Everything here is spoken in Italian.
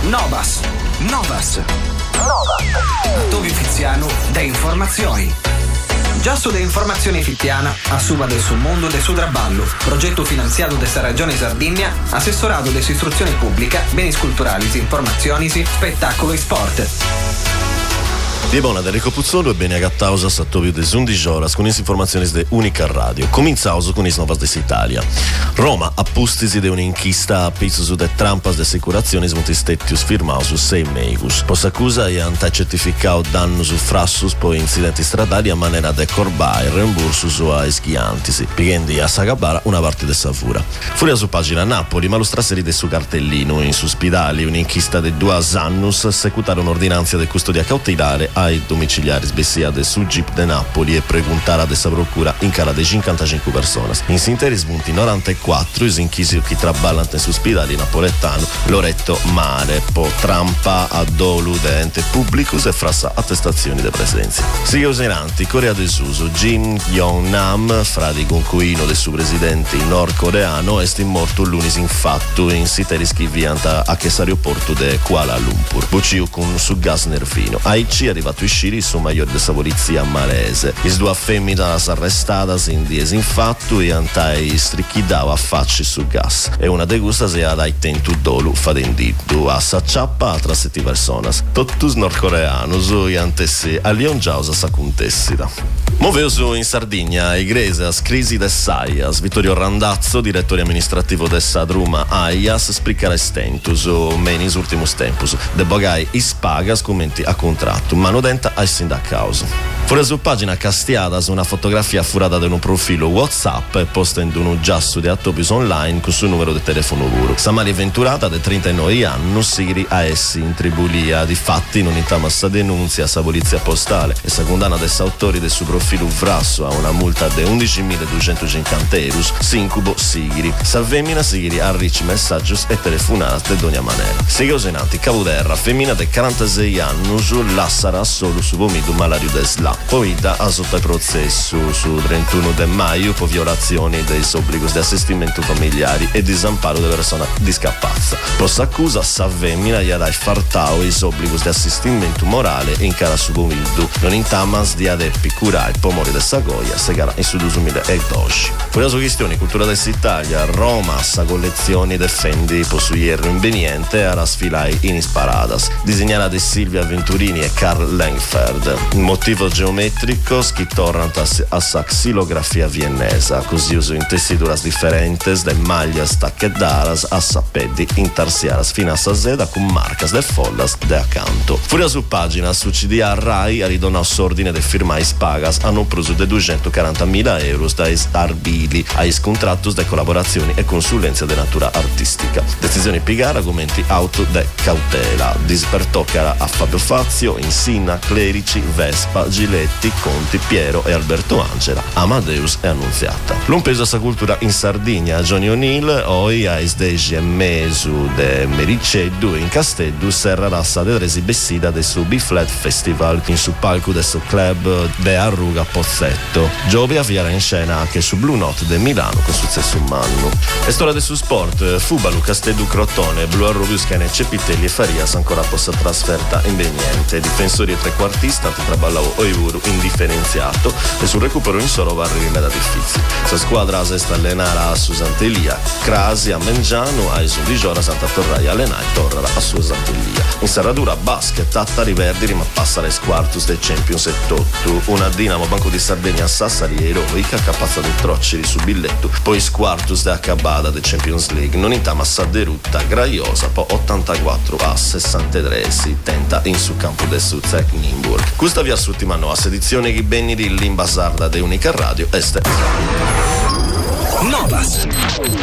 Novas. A Tobi Fiziano de informazioni. Già su de informazioni fittiana, assuma del suo mondo del suo traballo, progetto finanziato desta Regione Sardegna, assessorato della istruzione pubblica, beni culturali, informazioni, spettacolo e sport. Di buona da Enrico Puzzolo e bene agattausa a Tobio des 11 horas con le informazioni de Unica Radio. Cominciamo con le novas de Italia. Roma appustisi de un'inchista a pizzo de trampas de assicurazioni smutistettius firmaus 6 meigus. Possa accusa e antacertificao dannos frassus poi incidenti stradali a manera de corbai reimbursus a eschiantisi, pighendi a Sagabara una parte de savura. Furia su pagina Napoli, ma lo straseri de su cartellino in suspidali un'inchista de 2 annus secutare un'ordinanza de custodia cautelare ai domiciliari sbessia del Sugip de Napoli e preguntare ad essa procura in cara de 55 persone. In sinteri smunti 94 is inchisi chi traballante in suspidali napoletano Loretto Mare po trampa a dolu de ente pubblicus e frassa attestazioni de presenza. Sigue useranti Corea del Suso Jim Yong-nam fradi concuino del suo presidente nordcoreano est morto l'unis infatto in siteri schivianta a che aeroporto de Kuala Lumpur. Buciu con su gas nervino. Aici arrivato i sciri su maggior de polizia malese. Is due femmines arrestadas in dies infatto e antai strichidava facci su gas. E una degusta se ad ai tentu dolu fadenditu a sacciappa a 7 personas. Totus nordcoreanus e antessi a Leon Giausa sa contessida. Moveusu in Sardegna, Iglesias, crisi de Saias, Vittorio Randazzo, direttore amministrativo de Sadruma Aias, spricara estentus, o menis ultimus tempus, de bogai ispagas commenti a contratto, mano denta ai sindacauso. Fuori su pagina castiadas una fotografia furata da un profilo WhatsApp e posta in un giasso di Attopis online con suo numero di telefono vuro. Samali venturata de 39 anni, siri a essi in tribulia, di fatti non intamassa denunzia sa polizia postale e sa condanna des autori del suo profilo vrasso a una multa de 11.250 eurus, sincubo sigiri. Sa femmina sigiri a ricci messaggios e telefonate de ogni manera. Sigue usenanti Cavuderra, femmina de 46 anni, lassara solo su vomido malario de sla. Poi da a sotto processo su 31 de maio per violazioni dei obblighi di assistimento familiari e disamparo della persona di scappazza. Possa accusa sa femmina gli dai fartao i obblighi di assistimento morale in cara su vomido non in tamas di adeppi curai pomori de Sagoia segara in su 2012. Fuori su questioni cultura dell'Italia Roma sa collezioni defendi posu hierro inveniente a sfilai in isparadas disegnata di Silvia Venturini e Karl Langfeld. Il motivo geometrico schitorrant a sa xilografia viennesa così uso in tessituras differentes de maglias tacchedaras a sapedi intarsiaras fino a sa seda con marcas de follas de accanto. Fuori su pagina su CDA Rai a ridona ordine de firmai spagas hanno preso de 240.000 euro dai arbili ai contrattos de collaborazioni e consulenza de natura artistica. Decisioni pigara argomenti auto de cautela dispertoccara a Fabio Fazio, Insinna, Clerici, Vespa, Giletti, Conti, Piero e Alberto Angela, Amadeus e Annunziata. L'un peso a sa cultura in Sardegna Johnny O'Neill oi a isdegi e mesu de Mericeddu in Casteddu serra rassa de resi bessida de su B-Flat Festival in su palco de su club de Arruga Pozzetto. Giove avviare in scena anche su Blue Note de Milano con successo umano. E storia del su sport Fubalu, Casteddu, Crotone, Blue Arrubius, Cane, Cepitelli e Farias ancora possa trasferta in Beniente. Difensori e trequartista traballavo Oivuru indifferenziato e sul recupero in solo varri rimeda difficile. Sa squadra se sta allenare a Susantelia, Crasi a Mengiano, a Esu di Giora, Santa Torraia, allenare torna a Susantelia. In Serradura basket, Tattari Verdi ma passa le quartus del Champions 78. Una Dinamo Banco di Sardegna a Sassari eroica capazza del Trocceri su Billetto, poi squartus da Cabada del Champions League, non intama Sadderutta, Graiosa, poi 84 a 63 si tenta in su campo del Suzek Nimburg. Questa via l'ultima nuova edizione che benni di Limbasarda de Unica Radio este. Novas.